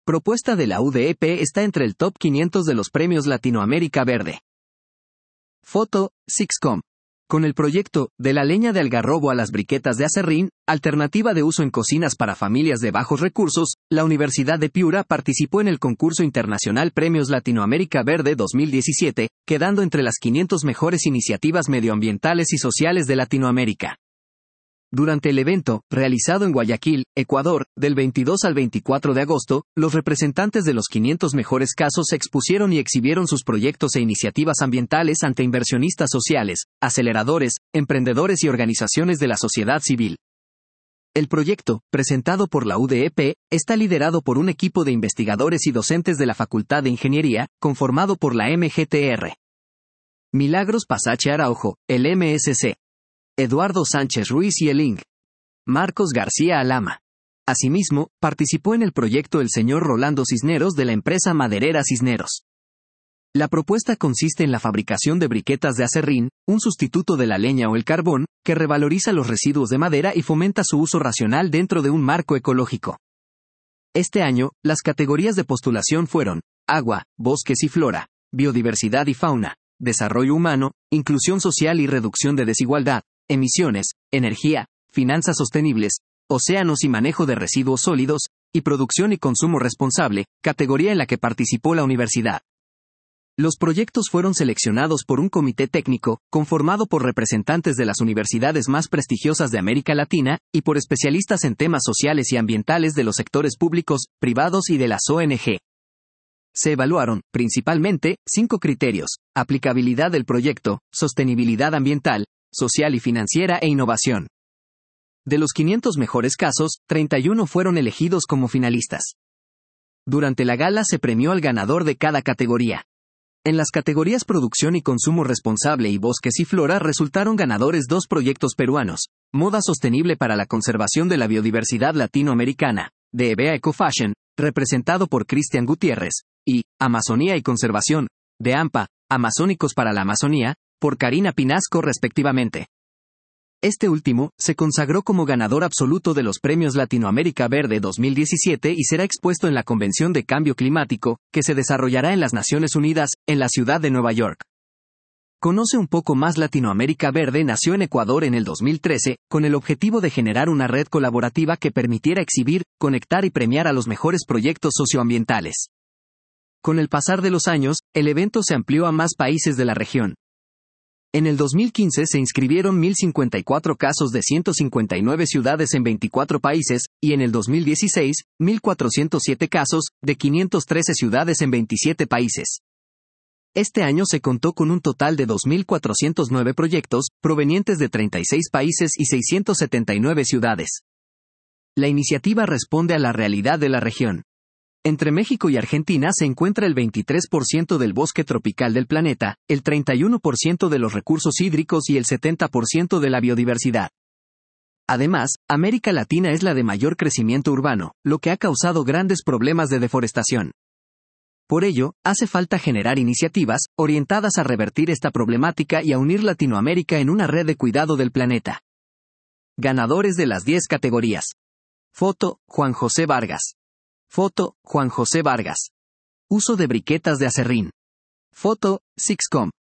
Propuesta de la UDEP está entre el top 500 de los premios Latinoamérica Verde. Foto, Sixcom. Con el proyecto, de la leña de algarrobo a las briquetas de aserrín, alternativa de uso en cocinas para familias de bajos recursos, la Universidad de Piura participó en el concurso internacional Premios Latinoamérica Verde 2017, quedando entre las 500 mejores iniciativas medioambientales y sociales de Latinoamérica. Durante el evento, realizado en Guayaquil, Ecuador, del 22 al 24 de agosto, los representantes de los 500 mejores casos expusieron y exhibieron sus proyectos e iniciativas ambientales ante inversionistas sociales, aceleradores, emprendedores y organizaciones de la sociedad civil. El proyecto, presentado por la UDEP, está liderado por un equipo de investigadores y docentes de la Facultad de Ingeniería, conformado por la MGTR. Milagros Pasache Araujo, el MSC. Eduardo Sánchez Ruiz y el ING. Marcos García Alama. Asimismo, participó en el proyecto el señor Rolando Cisneros de la empresa maderera Cisneros. La propuesta consiste en la fabricación de briquetas de aserrín, un sustituto de la leña o el carbón, que revaloriza los residuos de madera y fomenta su uso racional dentro de un marco ecológico. Este año, las categorías de postulación fueron: agua, bosques y flora, biodiversidad y fauna, desarrollo humano, inclusión social y reducción de desigualdad, emisiones, energía, finanzas sostenibles, océanos y manejo de residuos sólidos, y producción y consumo responsable, categoría en la que participó la universidad. Los proyectos fueron seleccionados por un comité técnico, conformado por representantes de las universidades más prestigiosas de América Latina, y por especialistas en temas sociales y ambientales de los sectores públicos, privados y de las ONG. Se evaluaron, principalmente, 5 criterios: aplicabilidad del proyecto, sostenibilidad ambiental, social y financiera e innovación. De los 500 mejores casos, 31 fueron elegidos como finalistas. Durante la gala se premió al ganador de cada categoría. En las categorías Producción y Consumo Responsable y Bosques y Flora resultaron ganadores 2 proyectos peruanos: Moda Sostenible para la Conservación de la Biodiversidad Latinoamericana, de EBEA Ecofashion, representado por Cristian Gutiérrez, y Amazonía y Conservación, de AMPA, Amazónicos para la Amazonía, por Karina Pinasco respectivamente. Este último, se consagró como ganador absoluto de los Premios Latinoamérica Verde 2017 y será expuesto en la Convención de Cambio Climático, que se desarrollará en las Naciones Unidas, en la ciudad de Nueva York. Conoce un poco más. Latinoamérica Verde nació en Ecuador en el 2013, con el objetivo de generar una red colaborativa que permitiera exhibir, conectar y premiar a los mejores proyectos socioambientales. Con el pasar de los años, el evento se amplió a más países de la región. En el 2015 se inscribieron 1.054 casos de 159 ciudades en 24 países, y en el 2016, 1.407 casos, de 513 ciudades en 27 países. Este año se contó con un total de 2.409 proyectos, provenientes de 36 países y 679 ciudades. La iniciativa responde a la realidad de la región. Entre México y Argentina se encuentra el 23% del bosque tropical del planeta, el 31% de los recursos hídricos y el 70% de la biodiversidad. Además, América Latina es la de mayor crecimiento urbano, lo que ha causado grandes problemas de deforestación. Por ello, hace falta generar iniciativas orientadas a revertir esta problemática y a unir Latinoamérica en una red de cuidado del planeta. Ganadores de las 10 categorías. Foto, Juan José Vargas. Foto, Juan José Vargas. Uso de briquetas de aserrín. Foto, Sixcom.